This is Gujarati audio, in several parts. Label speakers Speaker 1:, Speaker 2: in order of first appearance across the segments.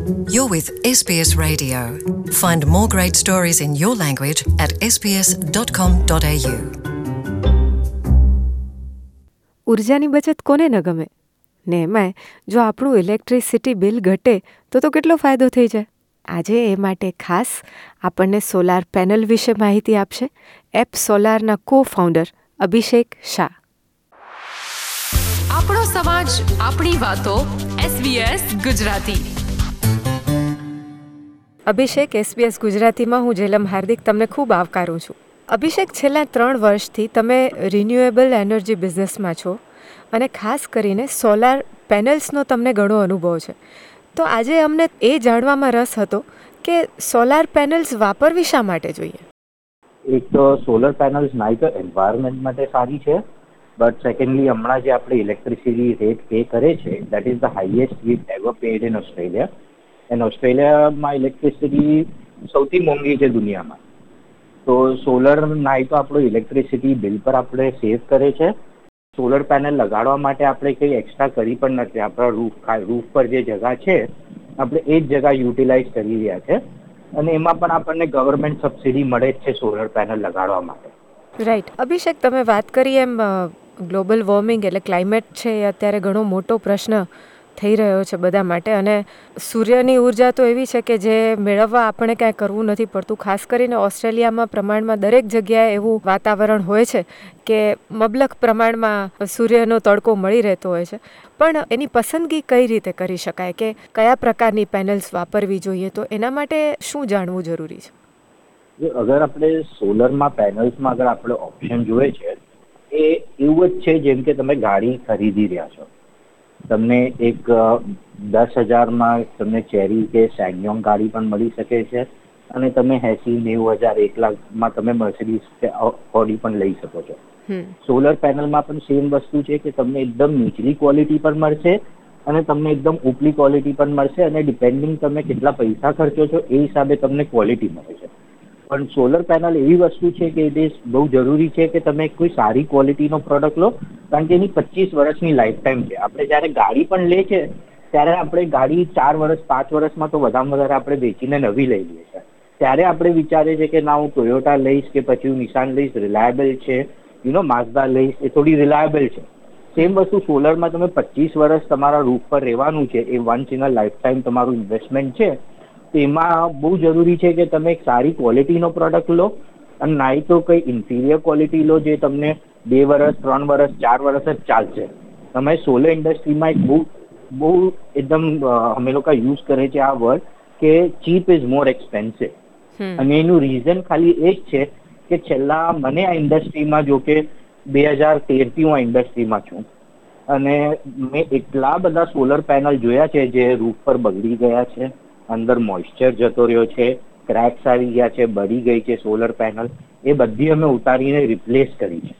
Speaker 1: You're with SBS Radio. Find more great stories in your language at sbs.com.au.
Speaker 2: ઉર્જાની બચત કોને ન ગમે ને એમાંય જો આપણું ઇલેક્ટ્રિસિટી બિલ ઘટે તો કેટલો ફાયદો થઈ જાય. આજે એ માટે ખાસ આપણને સોલાર પેનલ વિશે માહિતી આપશે એપ સોલારના કો-ફાઉન્ડર અભિષેક શાહ.
Speaker 3: આપણો સમાજ, આપણી વાતો. SBS ગુજરાતી.
Speaker 2: અભિષેક, SBS ગુજરાતીમાં હું જેલમ હાર્દિક તમને ખૂબ આવકારું છું. અભિષેક, છેલ્લા 3 વર્ષથી તમે રિન્યુએબલ એનર્જી બિઝનેસમાં છો અને ખાસ કરીને સોલાર પેનલ્સનો તમને ઘણો અનુભવ છે. તો આજે અમને એ જાણવામાં રસ હતો કે સોલાર પેનલ્સ વાપરવી શા માટે જોઈએ.
Speaker 4: એક તો સોલર પેનલ્સ નાઈ તો એન્વાયરમેન્ટ માટે સારી છે, બટ સેકન્ડલી હમણાં જે આપણે ઇલેક્ટ્રિસિટી રેટ પે કરે છે that is the highest we ever paid in Australia. અને ઓસ્ટ્રેલિયામાં ઇલેક્ટ્રિસિટી સૌથી મોંઘી છે દુનિયામાં. તો સોલર નાઈ તો આપણું ઇલેક્ટ્રિસિટી બિલ પર આપણે સેવ કરે છે. સોલર પેનલ લગાડવા માટે આપણે કંઈ એક્સ્ટ્રા કરી પણ નથી. આપણા રૂફ પર જે જગા છે આપણે એ જ જગા યુટિલાઇઝ કરી રહ્યા છે અને એમાં પણ આપણને ગવર્મેન્ટ સબસિડી મળે જ છે સોલર પેનલ લગાડવા માટે.
Speaker 2: રાઈટ. અભિષેક, તમે વાત કરી એમ ગ્લોબલ વોર્મિંગ એટલે ક્લાઇમેટ છે એ અત્યારે ઘણો મોટો પ્રશ્ન થઈ રહ્યો છે બધા માટે, અને સૂર્યની ઉર્જા તો એવી છે કે જે મેળવવા આપણે કાંઈ કરવું નથી પડતું. ખાસ કરીને ઓસ્ટ્રેલિયામાં પ્રમાણમાં દરેક જગ્યાએ એવું વાતાવરણ હોય છે કે મબલક પ્રમાણમાં સૂર્યનો તડકો મળી રહેતો હોય છે. પણ એની પસંદગી કઈ રીતે કરી શકાય કે કયા પ્રકારની પેનલ્સ વાપરવી જોઈએ, તો એના માટે શું જાણવું જરૂરી છે?
Speaker 4: અગર આપણે સોલરમાં પેનલ્સમાં અગર આપણે ઓપ્શન જોઈએ છે એ એવું જ છે જેમ કે તમે ગાડી ખરીદી રહ્યા છો. તમને એક 10,000માં તમને ચેરી કે સેંગયોંગ ગાડી પણ મળી શકે છે અને તમે 80,000, 90,000, 1 લાખમાં તમે મર્સિડીઝ કે ઓડી પણ લઈ શકો છો. સોલર પેનલમાં પણ સેમ વસ્તુ છે કે તમને એકદમ નીચલી ક્વોલિટી પણ મળશે અને તમને એકદમ ઉપલી ક્વોલિટી પણ મળશે અને ડિપેન્ડિંગ તમે કેટલા પૈસા ખર્ચો છો એ હિસાબે તમને ક્વોલિટી મળે છે. પણ સોલર પેનલ એવી વસ્તુ છે કે એ બહુ જરૂરી છે કે તમે કોઈ સારી ક્વોલિટીનો પ્રોડક્ટ લો, કારણ કે એની 25 વર્ષની લાઈફ ટાઈમ છે. આપણે જ્યારે ગાડી પણ લે છે ત્યારે આપણે ગાડી 4 વર્ષ 5 વર્ષમાં તો વધારે વધારે આપણે વેચીને નવી લઈ લઈએ છીએ. ત્યારે આપણે વિચારીએ છીએ કે ના હું ટોયોટા લઈશ કે પછી હું નિશાન લઈશ, રિલાયબલ છે, માઝદા લઈશ, એ થોડી રિલાયબલ છે. સેમ વસ્તુ સોલરમાં તમે 25 વર્ષ તમારા રૂફ પર રહેવાનું છે, એ once in a lifetime તમારું ઇન્વેસ્ટમેન્ટ છે. તો એમાં બહુ જરૂરી છે કે તમે એક સારી ક્વોલિટીનો પ્રોડક્ટ લો અને નાઈ તો કંઈ ઇન્ફિરિયર ક્વોલિટી લો જે તમને 2 વર્ષ 3 વર્ષ 4 વર્ષ જ ચાલશે. તમે સોલર ઇન્ડસ્ટ્રીમાં એક બહુ એકદમ અમે લોકો યુઝ કરે છે આ વર્ડ કે ચીપ ઇઝ મોર એક્સપેન્સિવ. અને એનું રીઝન ખાલી એ જ છે કે છેલ્લા મને આ ઇન્ડસ્ટ્રીમાં જો કે 2013થી હું આ ઇન્ડસ્ટ્રીમાં છું અને મેં એટલા બધા સોલર પેનલ જોયા છે જે રૂફ પર બગડી ગયા છે, અંદર મોઇશ્ચર જતો રહ્યો છે, ક્રેક્સ આવી ગયા છે, બળી ગઈ છે સોલર પેનલ. એ બધી અમે ઉતારીને રિપ્લેસ કરી છે.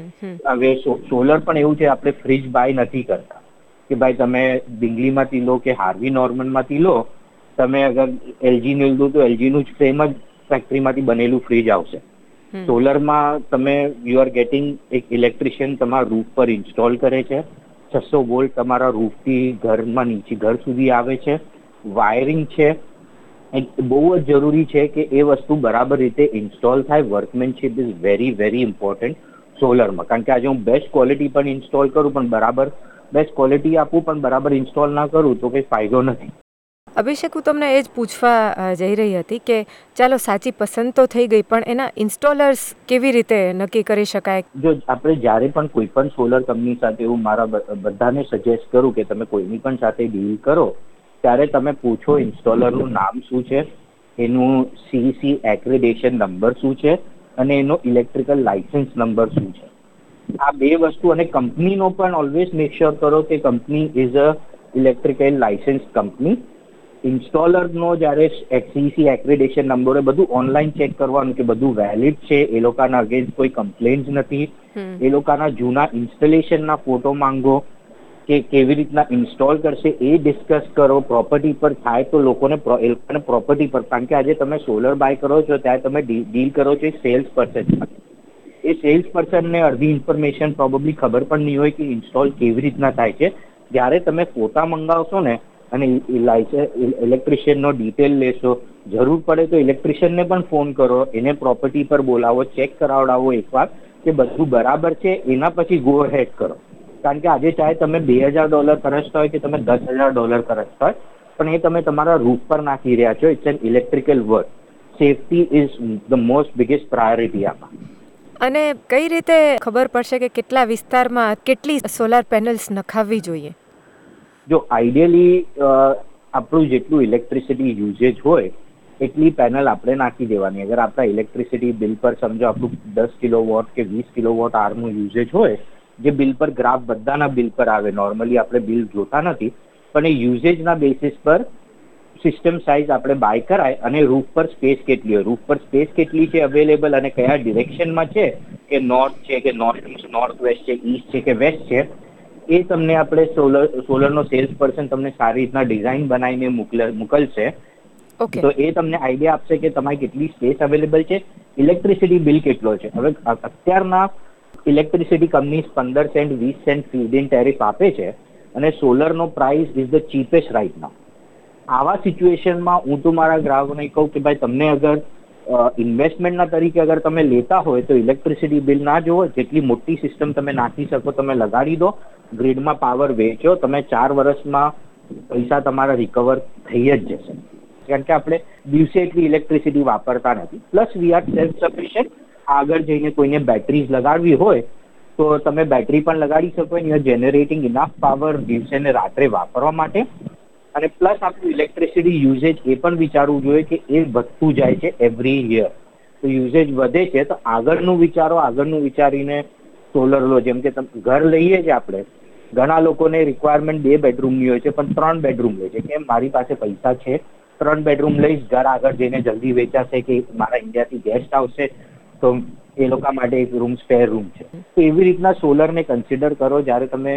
Speaker 4: હવે સોલર પણ એવું છે, આપણે ફ્રીજ બાય નથી કરતા કે ભાઈ તમે બિંગલીમાંથી લો કે હાર્વી નોર્મનમાંથી લો. તમે અગર એલજીનું લીધું તો એલજીનું જ સેમ જ ફેક્ટરીમાંથી બનેલું ફ્રીજ આવશે. સોલરમાં તમે યુ આર ગેટિંગ એક ઇલેક્ટ્રિશિયન તમારા રૂફ પર ઇન્સ્ટોલ કરે છે. 600 વોલ્ટ તમારા રૂફથી ઘરમાં નીચે ઘર સુધી આવે છે. વાયરિંગ છે એ બહુ જ જરૂરી છે કે એ વસ્તુ બરાબર રીતે ઇન્સ્ટોલ થાય. Workmanship is very very important સોલરમાં, કારણ કે આજે હું બેસ્ટ ક્વોલિટી પણ ઇન્સ્ટોલ કરું પણ બરાબર બેસ્ટ ક્વોલિટી આપું પણ બરાબર ઇન્સ્ટોલ ના કરું તો કંઈ ફાયદો નથી.
Speaker 2: અભિષેક, હું તમને એ જ પૂછવા જઈ રહી હતી કે ચાલો સાચી પસંદ તો થઈ ગઈ, પણ એના ઇન્સ્ટોલર્સ કેવી રીતે નક્કી કરી શકાય?
Speaker 4: જો આપણે જ્યારે પણ કોઈ પણ સોલર કંપની સાથે હું મારા બધાને સજેસ્ટ કરું કે તમે કોઈની પણ સાથે ડીલ કરો ત્યારે તમે પૂછો ઇન્સ્ટોલરનું નામ શું છે, એનું CC એક્રેડિટેશન નંબર શું છે અને એનો ઇલેક્ટ્રિકલ લાઇસન્સ નંબર શું છે. આ 2 વસ્તુ, અને કંપનીનો પણ ઓલવેઝ મેક શ્યોર કરો કે company is a electrical license company. ઇન્સ્ટોલરનો જ્યારે CC એક્રેડિટેશન નંબર બધું ઓનલાઈન ચેક કરવાનું કે બધું વેલિડ છે, એ લોકોના અગેન્સ્ટ કોઈ કમ્પ્લેન્સ નથી. એ લોકોના જૂના ઇન્સ્ટોલેશનના ફોટો માંગો કે કેવી રીતના ઇન્સ્ટોલ કરશે એ ડિસ્કસ કરો. પ્રોપર્ટી પર થાય તો લોકોને પ્રોપર્ટી પર, કારણ કે આજે તમે સોલર બાય કરો છો ત્યારે તમે ડીલ કરો છો એક સેલ્સ પર્સન સાથે. એ સેલ્સ પર્સનને અડધી ઇન્ફોર્મેશન પ્રોબેબલી ખબર પણ નહીં હોય કે ઇન્સ્ટોલ કેવી રીતના થાય છે. જ્યારે તમે ફોટા મંગાવશો ને અને ઇલેક્ટ્રિશિયનનો ડિટેલ લેશો, જરૂર પડે તો ઇલેક્ટ્રિશિયનને પણ ફોન કરો, એને પ્રોપર્ટી પર બોલાવો, ચેક કરાવડાવો એકવાર કે બધું બરાબર છે, એના પછી ગો હેડ કરો. કારણ કે આજે ચાહે તમે $2,000 ખર્ચતા હોય કે તમે $10,000 ખર્ચતા હોય, પણ એ તમે તમારા રૂફ પર નાખી રહ્યા છો. It's an electrical work. Safety is the most biggest priority આમાં.
Speaker 2: અને કઈ રીતે ખબર પડશે કે કેટલા વિસ્તારમાં કેટલી સોલાર પેનલ્સ નખાવવી જોઈએ?
Speaker 4: જો આઈડિયલી આપણું જેટલું ઇલેક્ટ્રિસિટી યુઝેજ હોય એટલી પેનલ આપણે નાખી દેવાની. અગર આપણા ઇલેક્ટ્રિસિટી બિલ પર સમજો આપણું 10 કિલોવોટ કે 20 કિલોવોટ આવરનું યુઝેજ હોય, જે બિલ પર ગ્રાફ બધાના બિલ પર આવે, નોર્મલી આપણે બિલ જોતા નથી, પણ એ યુઝેજના બેસિસ પર સિસ્ટમ સાઇઝ આપણે બાય કરાય અને રૂફ પર સ્પેસ કેટલી હોય, રૂફ પર સ્પેસ કેટલી છે અવેલેબલ અને કયા ડિરેક્શનમાં છે, કે નોર્થ છે કે નોર્થ ઇસ્ટ, નોર્થ વેસ્ટ છે, ઈસ્ટ છે કે વેસ્ટ છે, એ તમને આપણે સોલરનો સેલ્સ પર્સન તમને સારી રીતના ડિઝાઇન બનાવીને મોકલશે. તો એ તમને આઈડિયા આપશે કે તમારી કેટલી સ્પેસ અવેલેબલ છે, ઇલેક્ટ્રિસિટી બિલ કેટલો છે. હવે અત્યારના electricity companies 15 cent 20 cent feed in tariff આપે છે અને સોલરનો price is the cheapest right now. આવા સિચ્યુએશનમાં હું તો મારા ગ્રાહકોને કહું કે ભાઈ તમને અગર ઇન્વેસ્ટમેન્ટના તરીકે અગર તમે લેતા હોય તો ઇલેક્ટ્રિસિટી બિલ ના જોવો, જેટલી મોટી સિસ્ટમ તમે નાખી શકો તમે લગાડી દો, ગ્રીડમાં પાવર વેચો, તમે 4 વર્ષમાં પૈસા તમારા રિકવર થઈ જ જશે. કારણ કે આપણે દિવસે એટલી ઇલેક્ટ્રિસિટી વાપરતા નથી. Plus we are self sufficient. આગળ જઈને કોઈને બેટરીઝ લગાડવી હોય તો તમે બેટરી પણ લગાડી શકો, you are generating enough power દિવસે ને રાત્રે વાપરવા માટે. અને પ્લસ આપણું ઇલેક્ટ્રિસિટી યુઝેજ એ પણ વિચારવું જોઈએ કે એ વધતું જાય છે એવરી યર. તો યુઝેજ વધે છે તો આગળનું વિચારો, આગળનું વિચારીને સોલર લો. જેમ કે ઘર લઈએ છીએ આપણે, ઘણા લોકોને રિક્વાયરમેન્ટ 2 બેડરૂમની હોય છે પણ 3 બેડરૂમ લે છે. કેમ? મારી પાસે પૈસા છે, 3 બેડરૂમ લઈશ, ઘર આગળ જઈને જલ્દી વેચાશે કે મારા ઇન્ડિયાથી ગેસ્ટ આવશે તો એ લોકો માટે એક રૂમ સ્પેર રૂમ છે. તો એવી રીતના સોલરને કન્સિડર કરો. જ્યારે તમે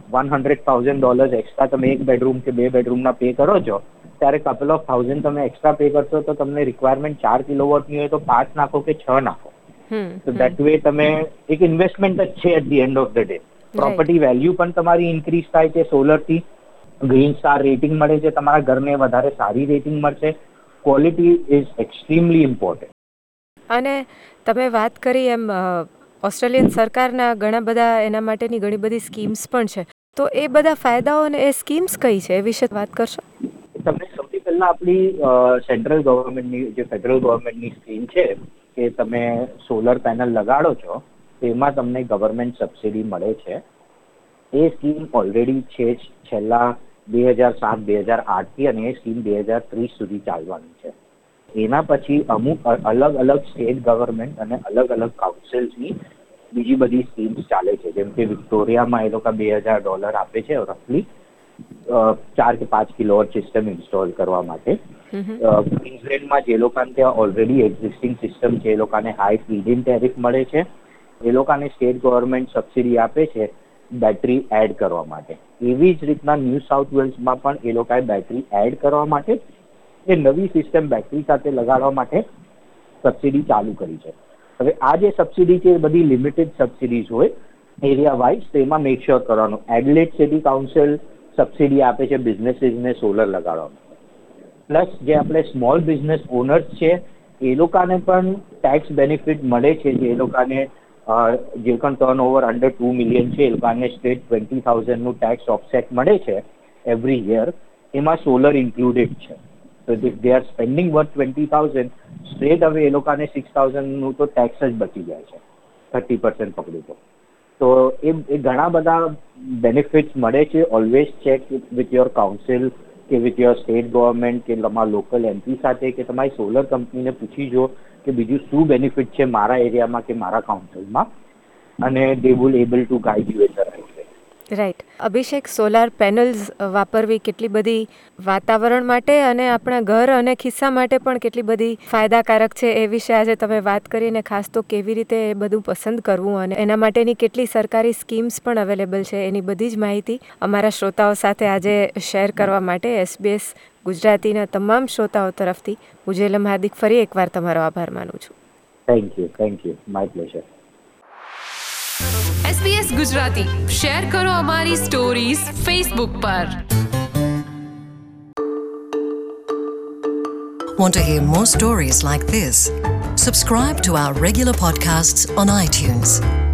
Speaker 4: $100,000 એક્સ્ટ્રા તમે 1 બેડરૂમ કે 2 બેડરૂમના પે કરો છો, ત્યારે કપલ ઓફ થાઉઝન્ડ તમે એક્સ્ટ્રા પે કરશો તો તમને રિક્વાયરમેન્ટ 4 કિલોવોટની હોય તો 5 નાખો કે 6 નાખો. તો દેટ વે તમે એક ઇન્વેસ્ટમેન્ટ જ છે at the end of the day. Property value પણ તમારી ઇન્ક્રીઝ થાય છે સોલરથી, ગ્રીન સ્ટાર રેટિંગ મળે છે, તમારા ઘરને વધારે સારી રેટિંગ મળશે. Quality is extremely important.
Speaker 2: અને તમે વાત કરી એમ ઓસ્ટ્રેલિયન સરકારના ઘણા બધા એના માટેની ઘણી બધી સ્કીમ્સ પણ છે, તો એ બધા ફાયદાઓ અને એ સ્કીમ્સ કઈ છે એ વિશે વાત કરશો?
Speaker 4: તમને સૌથી પહેલા આપણી સેન્ટ્રલ ગવર્મેન્ટની જે ફેડરલ ગવર્મેન્ટની સ્કીમ છે કે તમે સોલર પેનલ લગાડો છો તેમાં તમને ગવર્મેન્ટ સબસિડી મળે છે. એ સ્કીમ ઓલરેડી છે છેલ્લા 2007-2008થી અને એ સ્કીમ 2030 સુધી ચાલવાની છે. એના પછી અમુક અલગ અલગ સ્ટેટ ગવર્મેન્ટ અને અલગ અલગ કાઉન્સિલ્સની બીજી બધી સ્કીમ્સ ચાલે છે. જેમ કે વિક્ટોરિયામાં એ લોકો $2,000 આપે છે રફલી 4 કે 5 કિલોવોટ સિસ્ટમ ઇન્સ્ટોલ કરવા માટે. ક્વીન્સલેન્ડમાં જે લોકોને ત્યાં ઓલરેડી એક્ઝિસ્ટિંગ સિસ્ટમ છે એ લોકોને હાઈ ફીડ-ઇન ટેરિફ મળે છે. એ લોકોને સ્ટેટ ગવર્મેન્ટ સબસિડી આપે છે બેટરી એડ કરવા માટે. એવી જ રીતના ન્યૂ સાઉથ વેલ્સમાં પણ એ લોકોએ બેટરી એડ કરવા માટે એ નવી સિસ્ટમ બેટરી સાથે લગાડવા માટે સબસિડી ચાલુ કરી છે. હવે આ જે સબસિડી છે એ બધી લિમિટેડ સબસિડીઝ હોય એરિયા વાઇઝ, તો એમાં મેક શ્યોર કરવાનું. એડિલેડ સિટી કાઉન્સિલ સબસિડી આપે છે બિઝનેસીસને સોલર લગાડવા માટે. પ્લસ જે આપણે સ્મોલ બિઝનેસ ઓનર્સ છે એ લોકોને પણ ટેક્સ બેનિફિટ મળે છે. જે એ લોકોને જે પણ ટર્ન ઓવર અંડર 2 મિલિયન છે એ લોકોને સ્ટેટ 20,000નું ટેક્સ ઓફસેટ મળે છે એવરી યર. એમાં સોલર ઇન્ક્લુડેડ છે. તો if they are spending worth 20,000, straight હવે એ લોકોને 6,000નું તો ટેક્સ જ બચી જાય છે, 30% પકડું તો એ ઘણા બધા બેનિફિટ્સ મળે છે. Always check with your council કે વિથ યોર સ્ટેટ ગવર્મેન્ટ કે તમારા લોકલ એમપી સાથે કે તમારી સોલર કંપનીને પૂછી જો કે બીજું શું બેનિફિટ છે મારા એરિયામાં કે મારા કાઉન્સિલમાં, અને they will able to guide you in the right way.
Speaker 2: Right. Abhishek, solar panels વાપરવી કેટલી બધી વાતાવરણ માટે અને આપણા ઘર અને ખિસ્સા માટે પણ કેટલી બધી ફાયદાકારક છે એ વિશે આજે તમે વાત કરીને, ખાસ તો કેવી રીતે એ બધું પસંદ કરવું અને એના માટેની કેટલી સરકારી સ્કીમ્સ પણ અવેલેબલ છે એની બધી જ માહિતી અમારા શ્રોતાઓ સાથે આજે શેર કરવા માટે SBS ગુજરાતીના તમામ શ્રોતાઓ તરફથી હું જેલમ હાર્દિક ફરી એકવાર તમારો આભાર માનું છું.
Speaker 4: Thank you. My pleasure.
Speaker 3: SBS Gujarati share કરો અમારી સ્ટોરીઝ ફેસબુક પર.
Speaker 1: Want to hear more stories like this? Subscribe to our regular podcasts on iTunes.